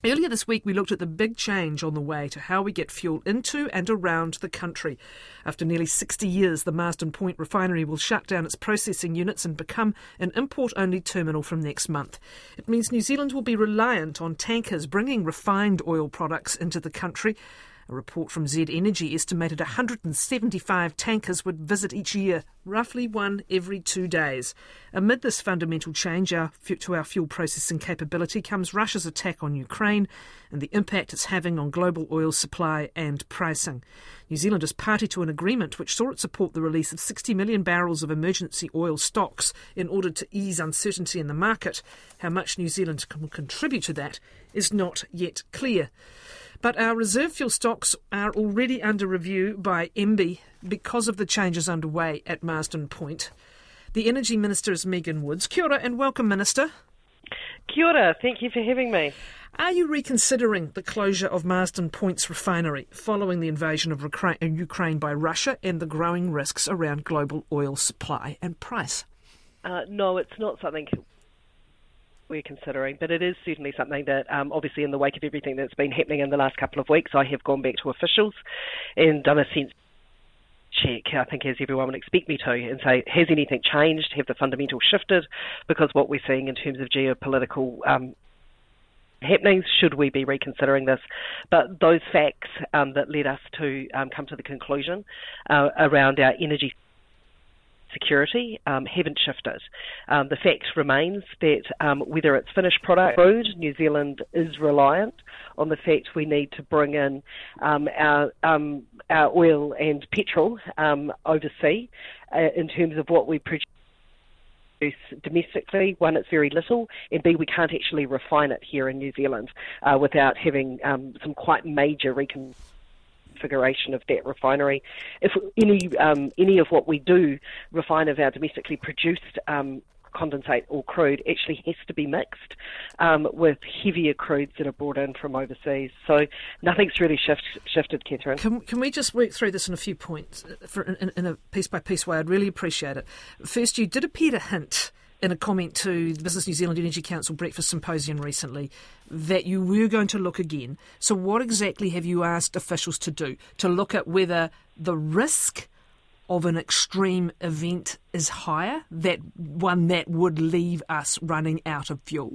Earlier this week, we looked at the big change on the way to how we get fuel into and around the country. After nearly 60 years, the Marsden Point refinery will shut down its processing units and become an import-only terminal from next month. It means New Zealand will be reliant on tankers bringing refined oil products into the country. A report from Z Energy estimated 175 tankers would visit each year, roughly one every 2 days. Amid this fundamental change to our fuel processing capability comes Russia's attack on Ukraine and the impact it's having on global oil supply and pricing. New Zealand is party to an agreement which saw it support the release of 60 million barrels of emergency oil stocks in order to ease uncertainty in the market. How much New Zealand can contribute to that is not yet clear. But our reserve fuel stocks are already under review by MBIE because of the changes underway at Marsden Point. The Energy Minister is Megan Woods. Kia ora and welcome, Minister. Kia ora, thank you for having me. Are you reconsidering the closure of Marsden Point's refinery following the invasion of Ukraine by Russia and the growing risks around global oil supply and price? No, it's not something we're considering, but it is certainly something that obviously in the wake of everything that's been happening in the last couple of weeks, I have gone back to officials and done a sense check, I think as everyone would expect me to, and say, has anything changed? Have the fundamentals shifted? Because what we're seeing in terms of geopolitical happenings, should we be reconsidering this? But those facts that led us to come to the conclusion around our energy security haven't shifted. The fact remains that whether it's finished product crude, New Zealand is reliant on the fact we need to bring in our oil and petrol overseas in terms of what we produce domestically. One, it's very little, and B, we can't actually refine it here in New Zealand without having some quite major configuration of that refinery. If any of what we do refine of our domestically produced condensate or crude actually has to be mixed with heavier crudes that are brought in from overseas. So nothing's really shifted, Catherine. Can we just work through this in a few points in a piece-by-piece way? I'd really appreciate it. First, you did appear to hint in a comment to the Business New Zealand Energy Council Breakfast Symposium recently that you were going to look again. So what exactly have you asked officials to do? To look at whether the risk of an extreme event is higher, that one that would leave us running out of fuel?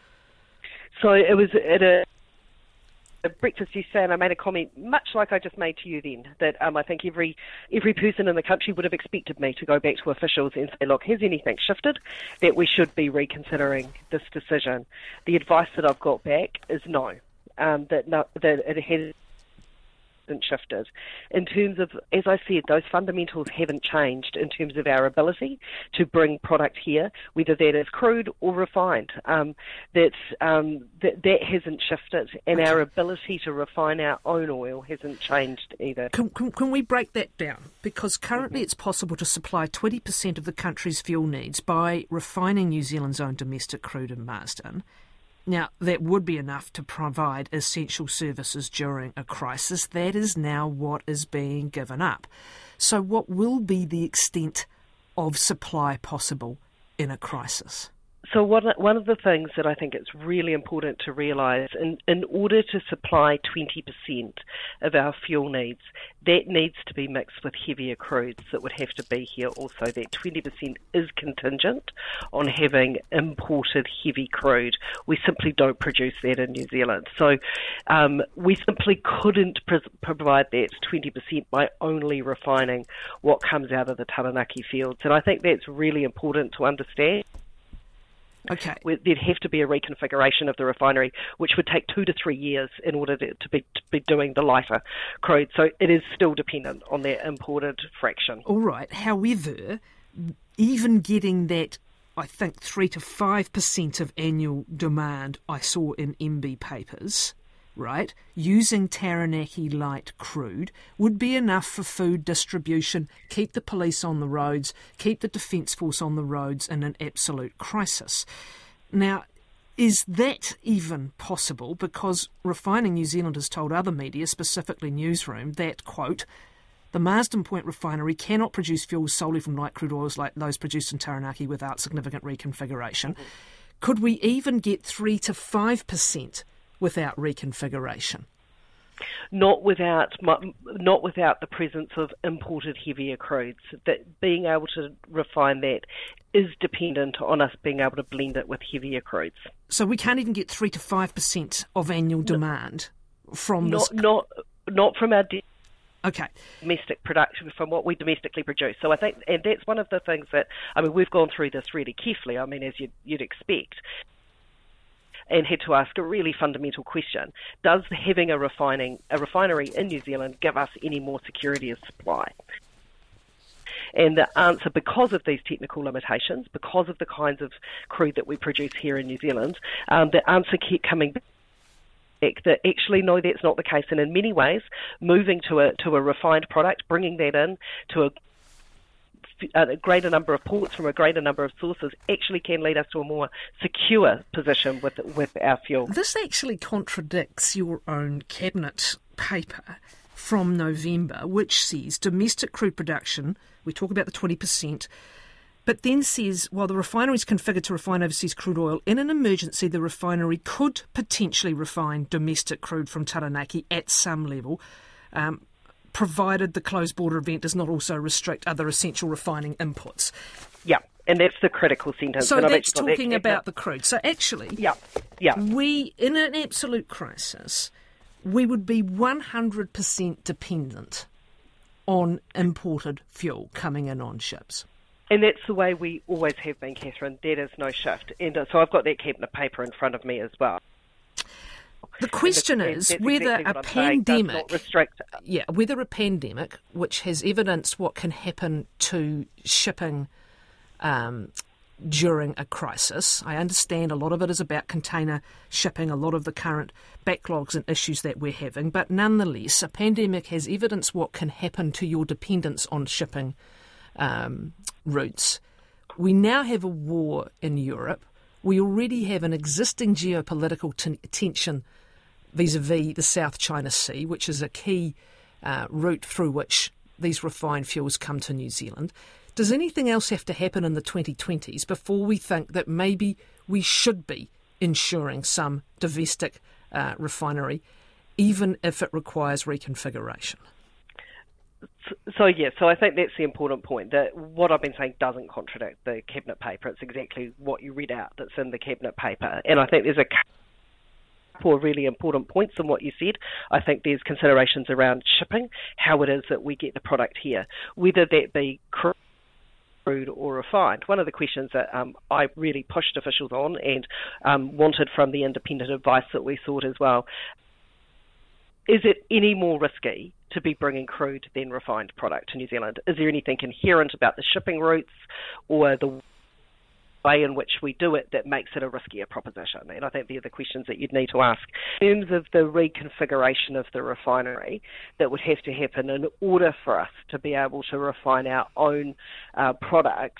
So it was at a breakfast yesterday, and I made a comment much like I just made to you then, that I think every person in the country would have expected me to go back to officials and say, look, has anything shifted that we should be reconsidering this decision? The advice that I've got back is no, that it hasn't shifted. In terms of, as I said, those fundamentals haven't changed in terms of our ability to bring product here, whether that is crude or refined. That hasn't shifted, and our ability to refine our own oil hasn't changed either. Can we break that down? Because currently it's possible to supply 20% of the country's fuel needs by refining New Zealand's own domestic crude in Marsden. Now, that would be enough to provide essential services during a crisis. That is now what is being given up. So what will be the extent of supply possible in a crisis? So one of the things that I think it's really important to realise, in order to supply 20% of our fuel needs, that needs to be mixed with heavier crudes that would have to be here also. That 20% is contingent on having imported heavy crude. We simply don't produce that in New Zealand. So we simply couldn't provide that 20% by only refining what comes out of the Taranaki fields. And I think that's really important to understand. Okay. There'd have to be a reconfiguration of the refinery, which would take 2 to 3 years in order to be doing the lighter crude. So it is still dependent on that imported fraction. All right. However, even getting that, I think, 3 to 5% of annual demand I saw in MBIE papers, right, using Taranaki light crude would be enough for food distribution, keep the police on the roads, keep the Defence Force on the roads in an absolute crisis. Now, is that even possible? Because Refining New Zealand has told other media, specifically Newsroom, that, quote, the Marsden Point refinery cannot produce fuels solely from light crude oils like those produced in Taranaki without significant reconfiguration. Could we even get 3 to 5% without reconfiguration? Not without the presence of imported heavier crudes. That being able to refine that is dependent on us being able to blend it with heavier crudes. So we can't even get 3 to 5% of annual demand from this. Not from our Okay. domestic production, from what we domestically produce. So I think, and that's one of the things that, we've gone through this really carefully, as you'd expect, and had to ask a really fundamental question. Does having a refinery in New Zealand give us any more security of supply? And the answer, because of these technical limitations, because of the kinds of crude that we produce here in New Zealand, the answer kept coming back that actually, no, that's not the case. And in many ways, moving to a refined product, bringing that in to a greater number of ports from a greater number of sources actually can lead us to a more secure position with our fuel. This actually contradicts your own cabinet paper from November, which says domestic crude production, we talk about the 20%, but then says, while the refinery is configured to refine overseas crude oil, in an emergency the refinery could potentially refine domestic crude from Taranaki at some level, provided the closed border event does not also restrict other essential refining inputs. Yeah, and that's the critical sentence. So that's talking about the crude. So actually, we, in an absolute crisis, we would be 100% dependent on imported fuel coming in on ships. And that's the way we always have been, Catherine. That is no shift. And so I've got that cabinet paper in front of me as well. The question is whether a pandemic, whether a pandemic, which has evidenced what can happen to shipping during a crisis. I understand a lot of it is about container shipping, a lot of the current backlogs and issues that we're having, but nonetheless, a pandemic has evidenced what can happen to your dependence on shipping routes. We now have a war in Europe. We already have an existing geopolitical tension vis-a-vis the South China Sea, which is a key route through which these refined fuels come to New Zealand. Does anything else have to happen in the 2020s before we think that maybe we should be ensuring some domestic refinery, even if it requires reconfiguration? So I think that's the important point, that what I've been saying doesn't contradict the cabinet paper. It's exactly what you read out that's in the cabinet paper. And I think there's a couple of really important points in what you said. I think there's considerations around shipping, how it is that we get the product here, whether that be crude or refined. One of the questions that I really pushed officials on and wanted from the independent advice that we sought as well, is it any more risky to be bringing crude than refined product to New Zealand? Is there anything inherent about the shipping routes or the way in which we do it that makes it a riskier proposition? And I think they're the questions that you'd need to ask. In terms of the reconfiguration of the refinery that would have to happen in order for us to be able to refine our own product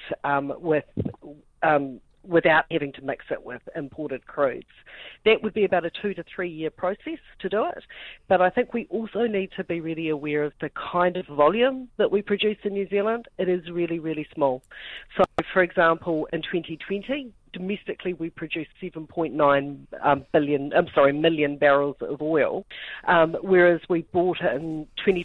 without having to mix it with imported crudes. That would be about a 2 to 3 year process to do it. But I think we also need to be really aware of the kind of volume that we produce in New Zealand. It is really, really small. So, for example, in 2020, domestically we produced 7.9 million barrels of oil, whereas we bought in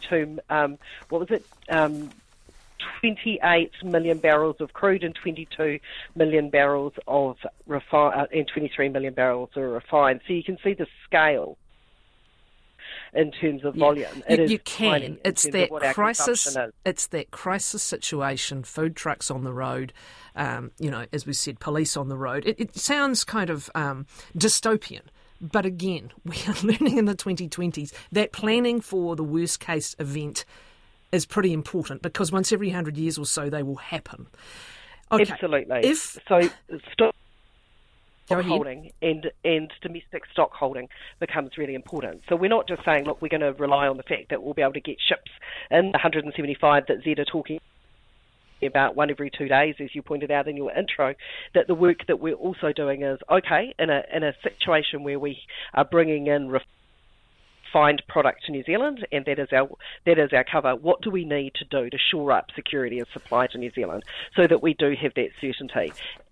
28 million barrels of crude and 22 million barrels of and 23 million barrels are refined. So you can see the scale in terms of volume. You can. It's that crisis. It's that crisis situation. Food trucks on the road. As we said, police on the road. It sounds kind of dystopian. But again, we are learning in the 2020s that planning for the worst case event is pretty important, because once every 100 years or so they will happen. Okay. Absolutely. Stock holding and domestic stock holding becomes really important. So we're not just saying, look, we're going to rely on the fact that we'll be able to get ships in, 175 that Zed are talking about, one every 2 days, as you pointed out in your intro, that the work that we're also doing is, okay, in a situation where we are bringing in refined product to New Zealand, and that is our cover. What do we need to do to shore up security of supply to New Zealand so that we do have that certainty?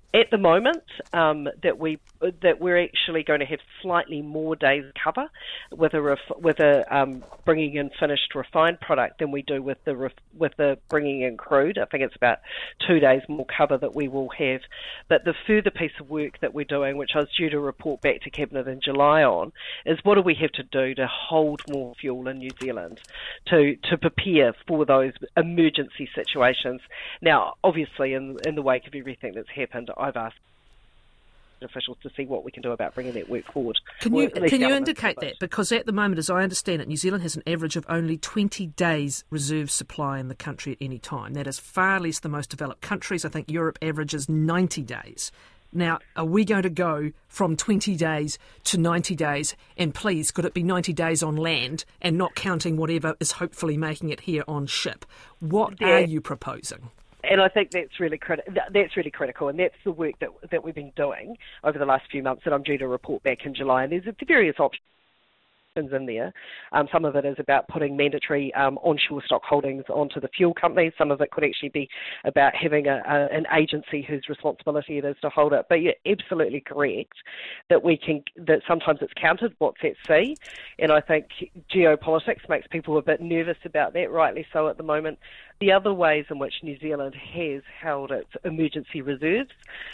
At the moment, that we're actually going to have slightly more days cover with bringing in finished refined product than we do with the bringing in crude. I think it's about 2 days more cover that we will have. But the further piece of work that we're doing, which I was due to report back to Cabinet in July on, is what do we have to do to hold more fuel in New Zealand to prepare for those emergency situations. Now, obviously, in the wake of everything that's happened, I've asked officials to see what we can do about bringing that work forward. Can you indicate that? Because at the moment, as I understand it, New Zealand has an average of only 20 days reserve supply in the country at any time. That is far less than most developed countries. I think Europe averages 90 days. Now, are we going to go from 20 days to 90 days? And please, could it be 90 days on land and not counting whatever is hopefully making it here on ship? What are you proposing? And I think that's really critical, and that's the work that we've been doing over the last few months that I'm due to report back in July. And there's various options in there. Some of it is about putting mandatory onshore stock holdings onto the fuel companies. Some of it could actually be about having an agency whose responsibility it is to hold it. But you're absolutely correct that that sometimes it's counted what's at sea, and I think geopolitics makes people a bit nervous about that, rightly so at the moment. The other ways in which New Zealand has held its emergency reserves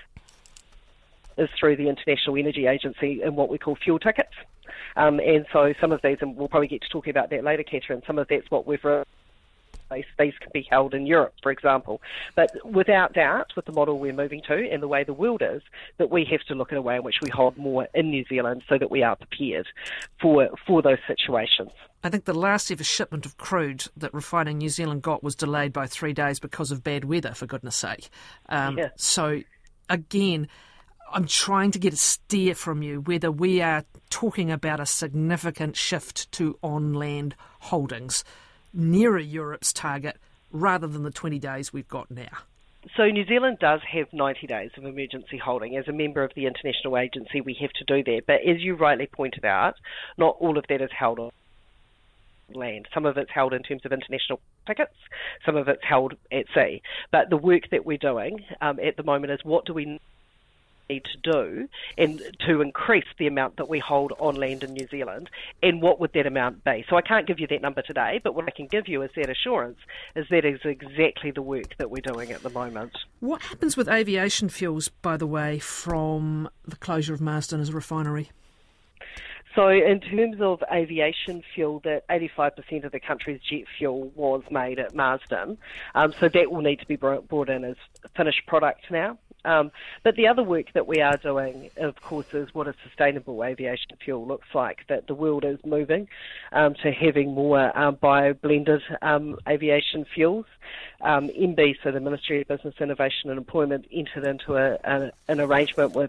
is through the International Energy Agency and what we call fuel tickets. And so some of these, and we'll probably get to talking about that later, Catherine, some of that's what we've replaced. These can be held in Europe, for example. But without doubt, with the model we're moving to and the way the world is, that we have to look at a way in which we hold more in New Zealand so that we are prepared for those situations. I think the last ever shipment of crude that Refining New Zealand got was delayed by 3 days because of bad weather, for goodness sake. So, again, I'm trying to get a steer from you whether we are talking about a significant shift to on-land holdings nearer Europe's target rather than the 20 days we've got now. So New Zealand does have 90 days of emergency holding. As a member of the international agency, we have to do that. But as you rightly pointed out, not all of that is held on land. Some of it's held in terms of international tickets, some of it's held at sea. But the work that we're doing at the moment is what do we need to do and to increase the amount that we hold on land in New Zealand, and what would that amount be? So I can't give you that number today, but what I can give you is that assurance is that is exactly the work that we're doing at the moment. What happens with aviation fuels, by the way, from the closure of Marsden as a refinery? So in terms of aviation fuel, that 85% of the country's jet fuel was made at Marsden. So that will need to be brought in as finished product now. But the other work that we are doing, of course, is what a sustainable aviation fuel looks like, that the world is moving to having more bio-blended aviation fuels. MB, so the Ministry of Business, Innovation and Employment, entered into an arrangement with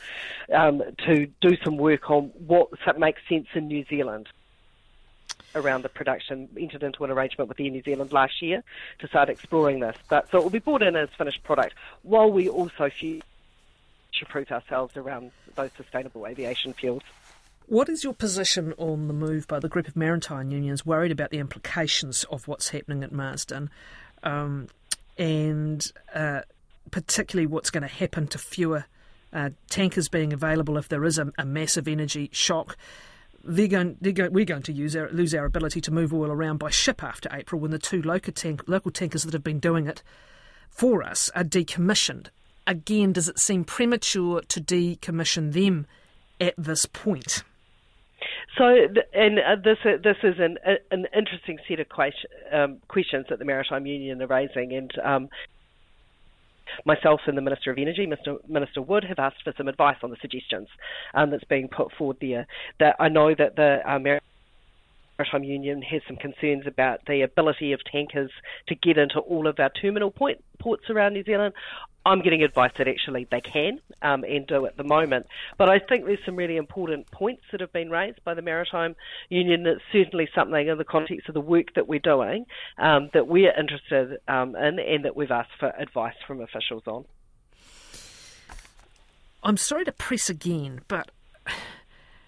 to do some work on what makes sense in New Zealand around the production, entered into an arrangement with Air New Zealand last year to start exploring this. But so it will be brought in as finished product while we also future-proof ourselves around those sustainable aviation fuels. What is your position on the move by the group of maritime unions worried about the implications of what's happening at Marsden and particularly what's going to happen to fewer tankers being available if there is a massive energy shock? We're going to lose our ability to move oil around by ship after April when the two local tankers that have been doing it for us are decommissioned. Again, does it seem premature to decommission them at this point? So, this is an interesting set of questions that the Maritime Union are raising, and myself and the Minister of Energy, Minister Wood, have asked for some advice on the suggestions that's being put forward there. That I know that the Maritime Union has some concerns about the ability of tankers to get into all of our terminal ports around New Zealand. I'm getting advice that actually they can and do at the moment. But I think there's some really important points that have been raised by the Maritime Union. That's certainly something in the context of the work that we're doing that we're interested in and that we've asked for advice from officials on. I'm sorry to press again, but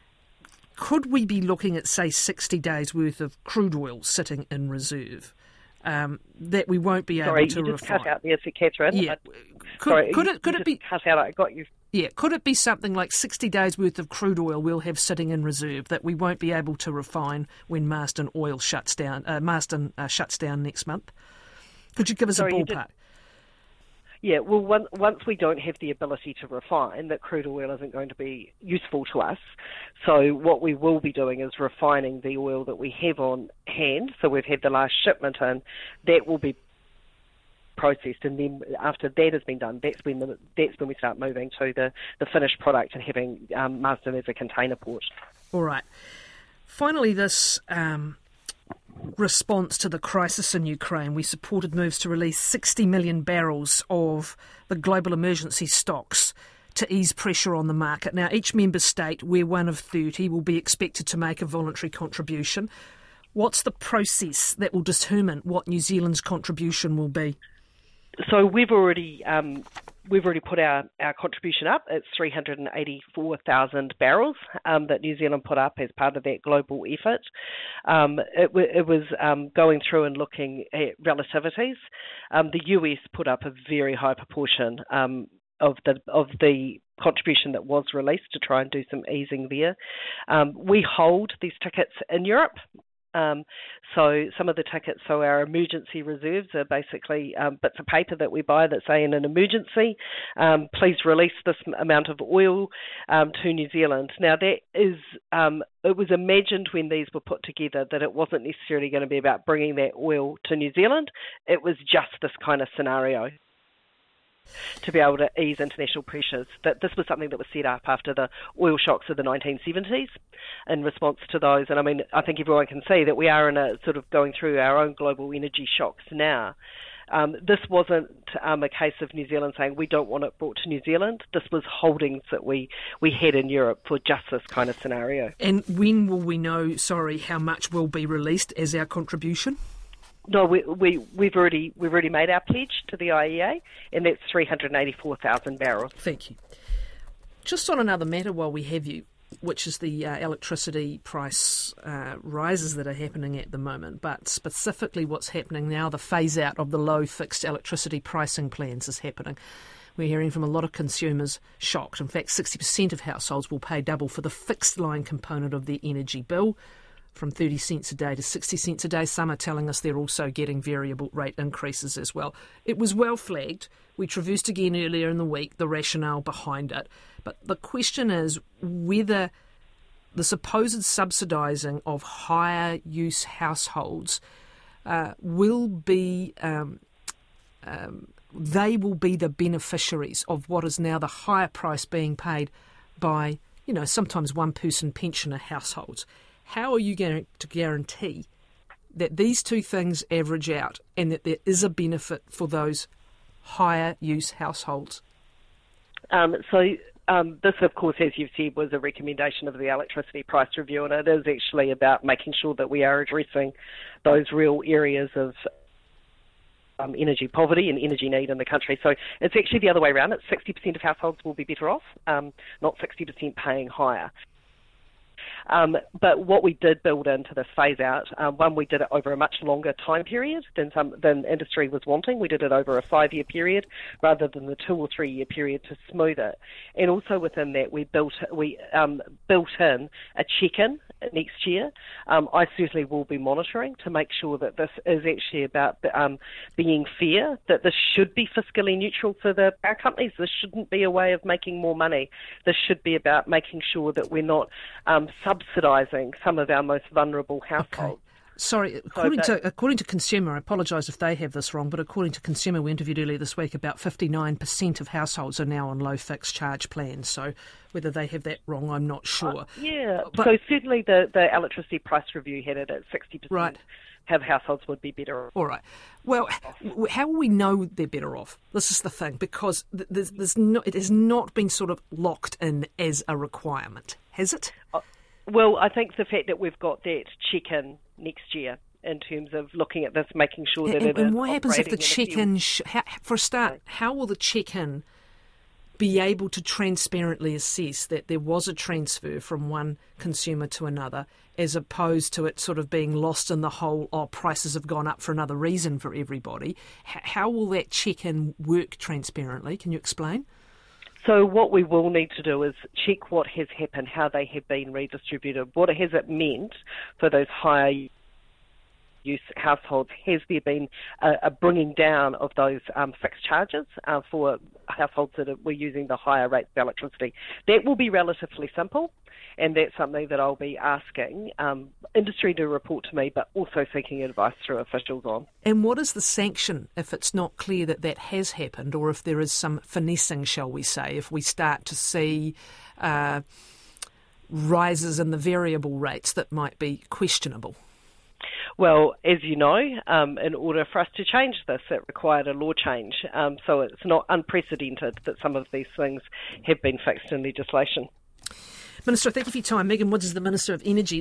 could we be looking at, say, 60 days' worth of crude oil sitting in reserve that we won't be able to refine. Sorry, you just cut out there, Catherine. Yeah. Could it be cut out? I got you. Yeah, could it be something like 60 days' worth of crude oil we'll have sitting in reserve that we won't be able to refine when Marsden Oil shuts down? Marsden shuts down next month. Could you give us a ballpark? Yeah, well, once we don't have the ability to refine, that crude oil isn't going to be useful to us. So what we will be doing is refining the oil that we have on hand. So we've had the last shipment in. That will be processed, and then after that has been done, that's when we start moving to the finished product and having Marsden as a container port. All right. Finally, this response to the crisis in Ukraine, we supported moves to release 60 million barrels of the global emergency stocks to ease pressure on the market. Now, each member state, we're one of 30, will be expected to make a voluntary contribution. What's the process that will determine what New Zealand's contribution will be? So we've already put our contribution up. It's 384,000 barrels that New Zealand put up as part of that global effort. It was going through and looking at relativities. The US put up a very high proportion of the contribution that was released to try and do some easing there. We hold these tickets in Europe. So some of the tickets, so our emergency reserves are basically bits of paper that we buy that say in an emergency, please release this amount of oil to New Zealand. Now that is, it was imagined when these were put together that it wasn't necessarily going to be about bringing that oil to New Zealand. It was just this kind of scenario to be able to ease international pressures. That this was something that was set up after the oil shocks of the 1970s in response to those. And I mean, I think everyone can see that we are in a sort of going through our own global energy shocks now. This wasn't a case of New Zealand saying we don't want it brought to New Zealand. This was holdings that we had in Europe for just this kind of scenario. And when will we know, how much will be released as our contribution? No, we've already made our pledge to the IEA, and that's 384,000 barrels. Thank you. Just on another matter while we have you, which is the electricity price rises that are happening at the moment, but specifically what's happening now, the phase-out of the low fixed electricity pricing plans is happening. We're hearing from a lot of consumers shocked. In fact, 60% of households will pay double for the fixed line component of their energy bill, from 30 cents a day to 60 cents a day. Some are telling us they're also getting variable rate increases as well. It was well flagged. We traversed again earlier in the week the rationale behind it. But the question is whether the supposed subsidising of higher use households will be, they will be the beneficiaries of what is now the higher price being paid by, sometimes one-person pensioner households. How are you going to guarantee that these two things average out and that there is a benefit for those higher use households? This, of course, as you've said, was a recommendation of the electricity price review, and it is actually about making sure that we are addressing those real areas of energy poverty and energy need in the country. So it's actually the other way around. It's 60% of households will be better off, not 60% paying higher. But what we did build into this phase out, one, we did it over a much longer time period than industry was wanting. We did it over a 5-year period rather than the 2 or 3 year period to smooth it. And also within that, we built in a check-in next year. I certainly will be monitoring to make sure that this is actually about being fair, that this should be fiscally neutral for the power companies. This shouldn't be a way of making more money. This should be about making sure that we're not subsidising some of our most vulnerable households. Okay. Sorry, according to Consumer, I apologise if they have this wrong, but according to Consumer, we interviewed earlier this week, about 59% of households are now on low fixed charge plans. So whether they have that wrong, I'm not sure. So certainly the electricity price review had it at 60%. Right. Have households would be better off. All right. Well, how will we know they're better off? This is the thing, because it has not been sort of locked in as a requirement, has it? Well, I think the fact that we've got that check-in next year in terms of looking at this, making sure that it is. And what happens if the check-in, for a start, how will the check-in be able to transparently assess that there was a transfer from one consumer to another as opposed to it sort of being lost in the whole, prices have gone up for another reason for everybody. How will that check-in work transparently? Can you explain? So what we will need to do is check what has happened, how they have been redistributed, what has it meant for those higher use households. Has there been a bringing down of those fixed charges for households that were using the higher rates of electricity? That will be relatively simple, and that's something that I'll be asking industry to report to me, but also seeking advice through officials on. And what is the sanction if it's not clear that that has happened, or if there is some finessing, shall we say, if we start to see rises in the variable rates that might be questionable? Well, as you know, in order for us to change this, it required a law change. So it's not unprecedented that some of these things have been fixed in legislation. Minister, thank you for your time. Megan Woods is the Minister of Energy.